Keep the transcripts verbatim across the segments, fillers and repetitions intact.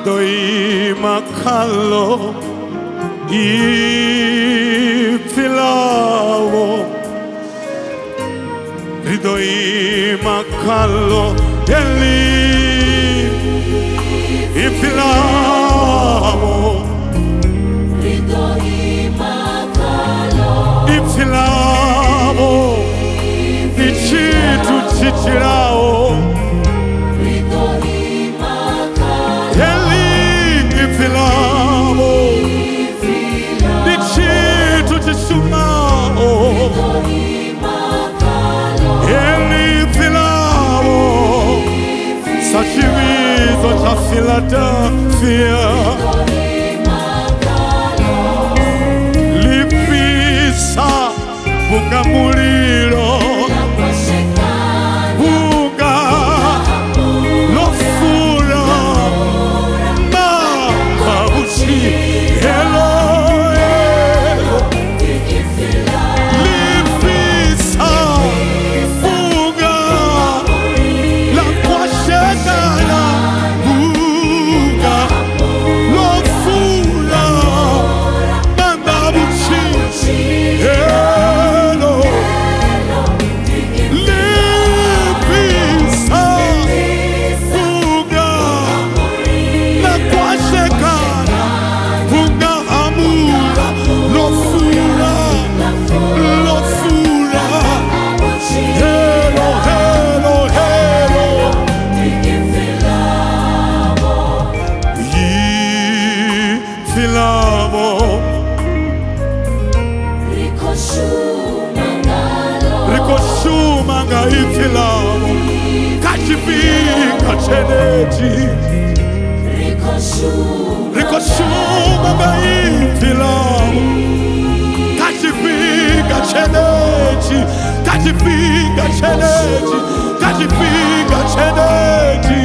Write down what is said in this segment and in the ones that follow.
Ridoi makalo ifilao, Ridoi makalo eli ifilao, Ridoi makalo ifilao, ichitu chichirao, Ridoi makalo eli ifilao, ichitu chisumao, Ridoi makalo eli ifilao, sachivizo cha Philadelphia, Ridoi makalo lipisa bunga muliro, Nakoshekana bunga lofura mabuchi, elo elo lipisa bunga la kwashekana, bunga lofura mabuchi, elo lipisa bunga la kwashekana, bunga amura lofura lofura, elo elo elo yifilabo rikoshuma nga ifilabo kachivika cheneji, rikoshuma nga ifilabo kachivika cheneji, kachivika cheneji, kachivika cheneji,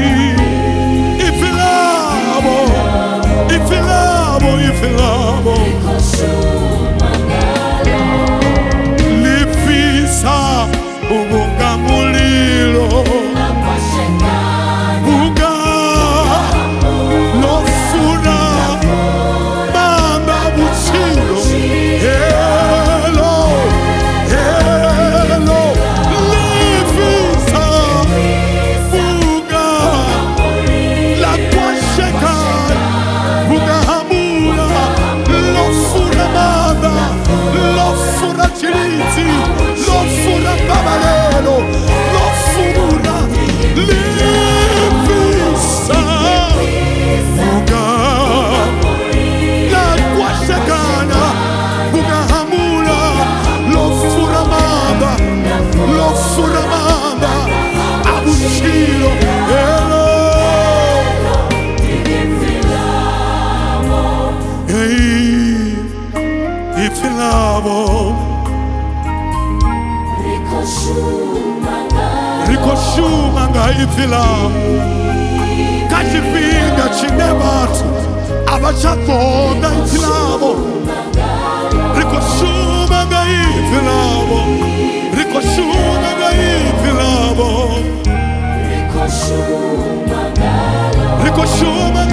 ifilabo ifilabo ifilabo lifisa ubunga mulilo, bunga lofuna mamba buchilo, elo elo lifisa bunga la kwashekana, bunga hamula lofuna mamba lofuna chirizi lofuna babalelo lofuna lifisa bunga la kwashekana, bunga hamula lofuna mamba lofuna mamba abushilo, elo hey ifilabo rikoshuma nga ifilabo kachipinga chine batu abachakonda ifilabo, rikoshuma nga ifilabo, rikoshuma nga ifilabo, rikoshuma